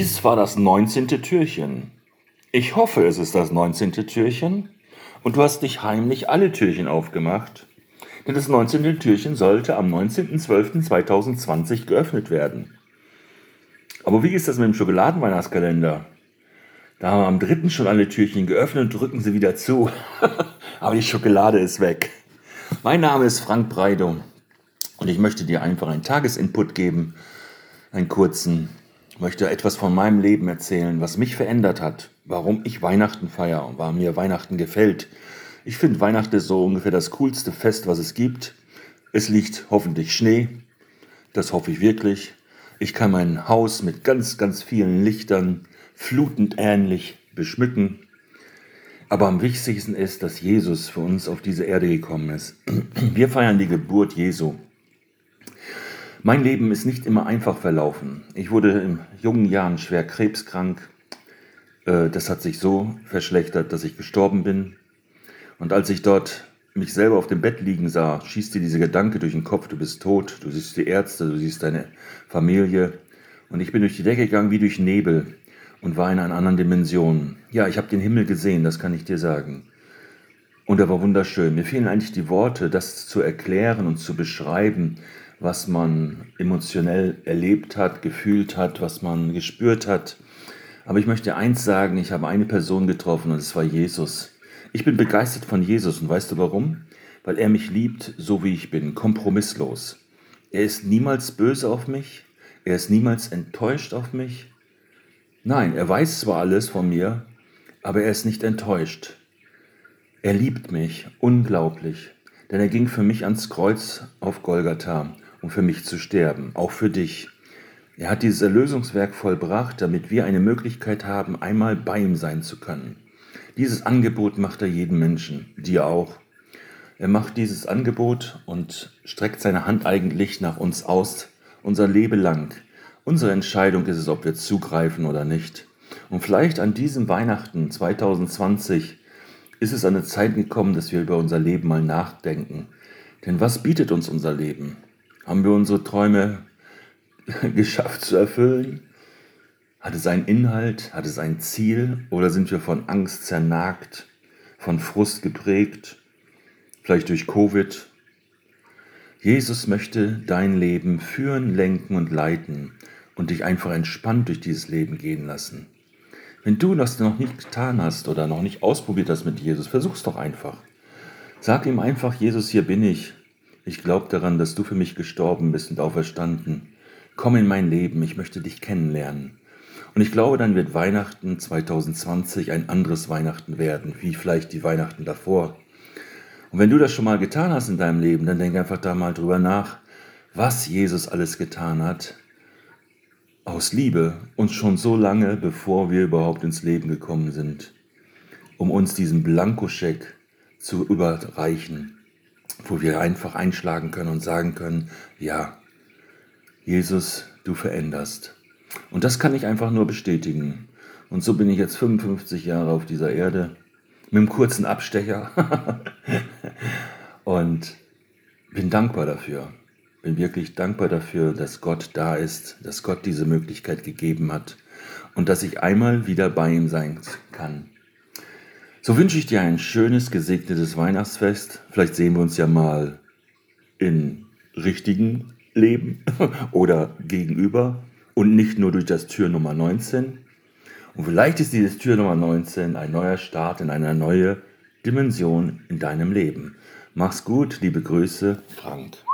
Dies war das 19. Türchen. Ich hoffe, es ist das 19. Türchen und du hast nicht heimlich alle Türchen aufgemacht, denn das 19. Türchen sollte am 19.12.2020 geöffnet werden. Aber wie ist das mit dem Schokoladenweihnachtskalender? Da haben wir am 3. schon alle Türchen geöffnet und drücken sie wieder zu. Aber die Schokolade ist weg. Mein Name ist Frank Breidow und ich möchte dir einfach einen Tagesinput geben, einen kurzen. Ich möchte etwas von meinem Leben erzählen, was mich verändert hat, warum ich Weihnachten feiere und warum mir Weihnachten gefällt. Ich finde, Weihnachten ist so ungefähr das coolste Fest, was es gibt. Es liegt hoffentlich Schnee, das hoffe ich wirklich. Ich kann mein Haus mit ganz, ganz vielen Lichtern flutend ähnlich beschmücken. Aber am wichtigsten ist, dass Jesus für uns auf diese Erde gekommen ist. Wir feiern die Geburt Jesu. Mein Leben ist nicht immer einfach verlaufen. Ich wurde in jungen Jahren schwer krebskrank. Das hat sich so verschlechtert, dass ich gestorben bin. Und als ich dort mich selber auf dem Bett liegen sah, schießt dir dieser Gedanke durch den Kopf, du bist tot, du siehst die Ärzte, du siehst deine Familie. Und ich bin durch die Decke gegangen wie durch Nebel und war in einer anderen Dimension. Ja, ich habe den Himmel gesehen, das kann ich dir sagen. Und er war wunderschön. Mir fehlen eigentlich die Worte, das zu erklären und zu beschreiben, was man emotionell erlebt hat, gefühlt hat, was man gespürt hat. Aber ich möchte eins sagen, ich habe eine Person getroffen und es war Jesus. Ich bin begeistert von Jesus und weißt du warum? Weil er mich liebt, so wie ich bin, kompromisslos. Er ist niemals böse auf mich, er ist niemals enttäuscht auf mich. Nein, er weiß zwar alles von mir, aber er ist nicht enttäuscht. Er liebt mich unglaublich, denn er ging für mich ans Kreuz auf Golgatha, um für mich zu sterben, auch für dich. Er hat dieses Erlösungswerk vollbracht, damit wir eine Möglichkeit haben, einmal bei ihm sein zu können. Dieses Angebot macht er jedem Menschen, dir auch. Er macht dieses Angebot und streckt seine Hand eigentlich nach uns aus, unser Leben lang. Unsere Entscheidung ist es, ob wir zugreifen oder nicht. Und vielleicht an diesem Weihnachten 2020 ist es an eine Zeit gekommen, dass wir über unser Leben mal nachdenken. Denn was bietet uns unser Leben? Haben wir unsere Träume geschafft zu erfüllen? Hat es einen Inhalt? Hat es ein Ziel? Oder sind wir von Angst zernagt, von Frust geprägt? Vielleicht durch Covid? Jesus möchte dein Leben führen, lenken und leiten und dich einfach entspannt durch dieses Leben gehen lassen. Wenn du das noch nicht getan hast oder noch nicht ausprobiert hast mit Jesus, versuch's doch einfach. Sag ihm einfach, Jesus, hier bin ich. Ich glaube daran, dass du für mich gestorben bist und auferstanden. Komm in mein Leben, ich möchte dich kennenlernen. Und ich glaube, dann wird Weihnachten 2020 ein anderes Weihnachten werden, wie vielleicht die Weihnachten davor. Und wenn du das schon mal getan hast in deinem Leben, dann denk einfach da mal drüber nach, was Jesus alles getan hat, aus Liebe und schon so lange, bevor wir überhaupt ins Leben gekommen sind, um uns diesen Blankoscheck zu überreichen, wo wir einfach einschlagen können und sagen können, ja, Jesus, du veränderst. Und das kann ich einfach nur bestätigen. Und so bin ich jetzt 55 Jahre auf dieser Erde, mit einem kurzen Abstecher und bin dankbar dafür. Bin wirklich dankbar dafür, dass Gott da ist, dass Gott diese Möglichkeit gegeben hat und dass ich einmal wieder bei ihm sein kann. So wünsche ich dir ein schönes, gesegnetes Weihnachtsfest. Vielleicht sehen wir uns ja mal im richtigen Leben oder gegenüber und nicht nur durch das Tür Nummer 19. Und vielleicht ist dieses Tür Nummer 19 ein neuer Start in eine neue Dimension in deinem Leben. Mach's gut, liebe Grüße, Frank.